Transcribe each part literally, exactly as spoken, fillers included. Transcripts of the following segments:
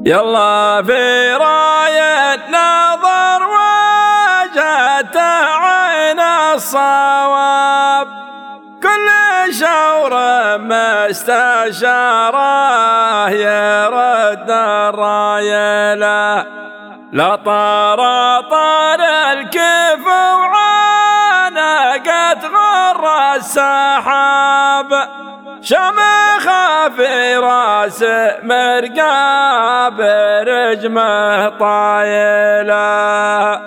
يلا في راية نظر وجهت عين الصواب، كل شور مستشاره يرد الراية له. لا طار طار الكيف وعانقت غر السحاب، شمخه في راس مرقاب رجمه طايله.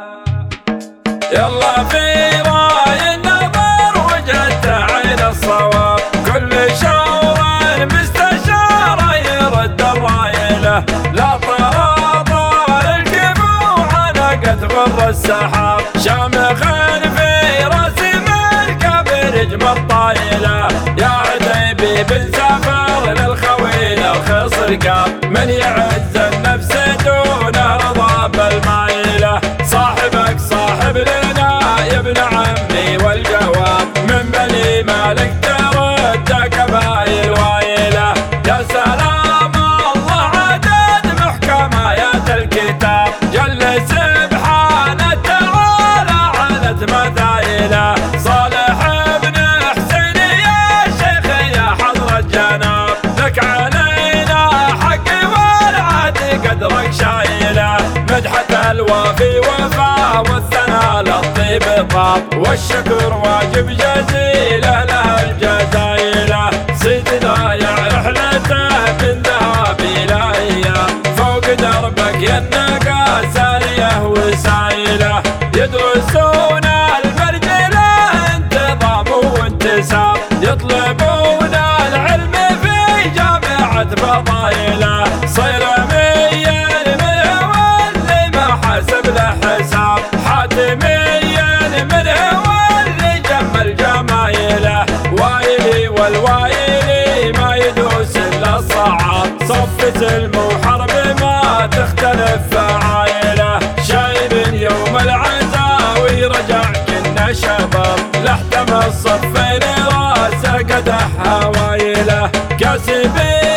يلا في راي النظر وجهت عين الصواب، كل شور مستشاره يرد الرايله. لا طار طار الكيف وعانقت غر السحاب، شمخ في راس مرقاب رجمه طايله. يا عتيبي بالسفر للخويل الخصر قاب، من يعز النفس دون رضا بالمايله. صاحبك صاحب لنا يا ابن عمي والجواب، من بني مالك ترد قبايل وايله. يا سلام الله عدد محكم آيات الكتاب، جل سبحانه تعالى علت مثايله. صالح ابن حسين يا شيخ يا حضرة جناب، لك علينا حق والعهد قدرك شايله. مدحة الوافي وفا والثناء للطيب طاب، والشكر واجب جزيله له الجزايله. سيدنا يا رحلته من ذهب الى ايام، فوق دربك يا النقا ساريه وسايله. يدرسون المرجله انتظام وانتساب، يطلبون العلم في جامعة فضايله. صيرميا منه واللي ما حسب له حساب، حاتميا منه واللي جمل جمايله. وايلي والوايلي ما يدوس الا الصعاب، صفة المحرب ما تختلف فعايله. شايب يوم العزاوي رجع كنا شباب، لحتم الصفين راسه قدح هوايله. كاسبين